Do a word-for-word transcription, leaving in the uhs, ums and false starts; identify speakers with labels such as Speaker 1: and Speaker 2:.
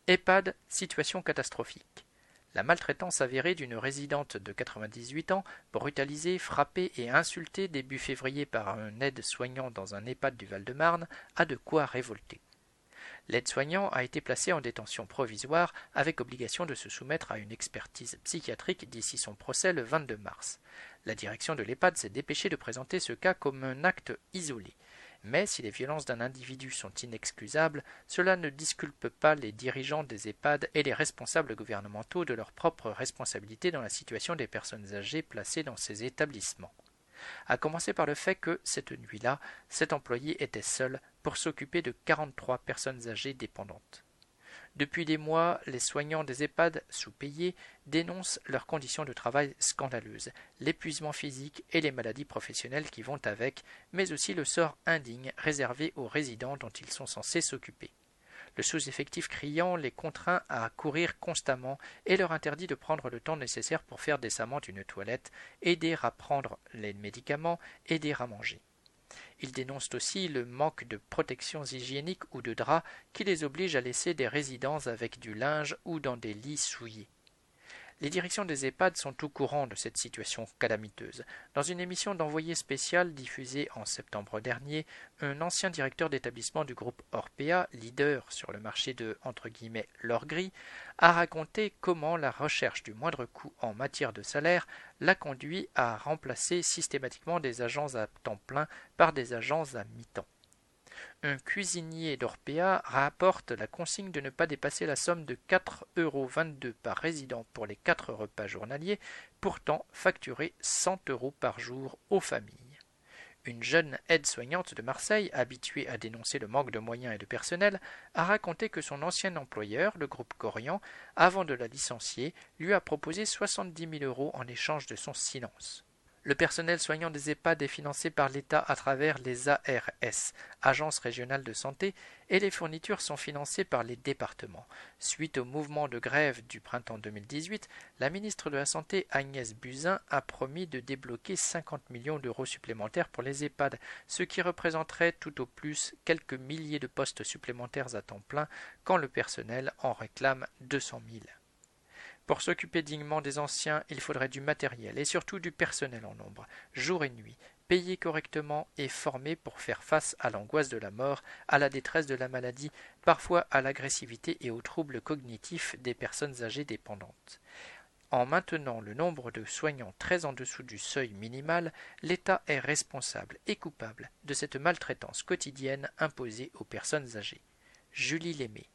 Speaker 1: EHPAD, situation catastrophique. La maltraitance avérée d'une résidente de quatre-vingt-dix-huit ans, brutalisée, frappée et insultée début février par un aide-soignant dans un EHPAD du Val-de-Marne, a de quoi révolter. L'aide-soignant a été placé en détention provisoire avec obligation de se soumettre à une expertise psychiatrique d'ici son procès le vingt-deux mars. La direction de l'EHPAD s'est dépêchée de présenter ce cas comme un acte isolé. Mais si les violences d'un individu sont inexcusables, cela ne disculpe pas les dirigeants des EHPAD et les responsables gouvernementaux de leur propre responsabilité dans la situation des personnes âgées placées dans ces établissements. À commencer par le fait que, cette nuit-là, cet employé était seul pour s'occuper de quarante-trois personnes âgées dépendantes. Depuis des mois, les soignants des EHPAD, sous-payés, dénoncent leurs conditions de travail scandaleuses, l'épuisement physique et les maladies professionnelles qui vont avec, mais aussi le sort indigne réservé aux résidents dont ils sont censés s'occuper. Le sous-effectif criant les contraint à courir constamment et leur interdit de prendre le temps nécessaire pour faire décemment une toilette, aider à prendre les médicaments, aider à manger. Ils dénoncent aussi le manque de protections hygiéniques ou de draps qui les oblige à laisser des résidents avec du linge ou dans des lits souillés. Les directions des EHPAD sont au courant de cette situation calamiteuse. Dans une émission d'envoyé spécial diffusée en septembre dernier, un ancien directeur d'établissement du groupe Orpea, leader sur le marché de entre guillemets l'or gris, a raconté comment la recherche du moindre coût en matière de salaire l'a conduit à remplacer systématiquement des agents à temps plein par des agents à mi-temps. Un cuisinier d'Orpea rapporte la consigne de ne pas dépasser la somme de quatre euros vingt-deux par résident pour les quatre repas journaliers, pourtant facturés cent euros par jour aux familles. Une jeune aide-soignante de Marseille, habituée à dénoncer le manque de moyens et de personnel, a raconté que son ancien employeur, le groupe Corian, avant de la licencier, lui a proposé soixante-dix mille euros en échange de son silence. Le personnel soignant des EHPAD est financé par l'État à travers les A R S, Agences régionales de santé, et les fournitures sont financées par les départements. Suite au mouvement de grève du printemps deux mille dix-huit, la ministre de la Santé Agnès Buzyn a promis de débloquer cinquante millions d'euros supplémentaires pour les EHPAD, ce qui représenterait tout au plus quelques milliers de postes supplémentaires à temps plein quand le personnel en réclame deux cent mille. Pour s'occuper dignement des anciens, il faudrait du matériel et surtout du personnel en nombre, jour et nuit, payé correctement et formé pour faire face à l'angoisse de la mort, à la détresse de la maladie, parfois à l'agressivité et aux troubles cognitifs des personnes âgées dépendantes. En maintenant le nombre de soignants très en dessous du seuil minimal, l'État est responsable et coupable de cette maltraitance quotidienne imposée aux personnes âgées. Julie Lémé.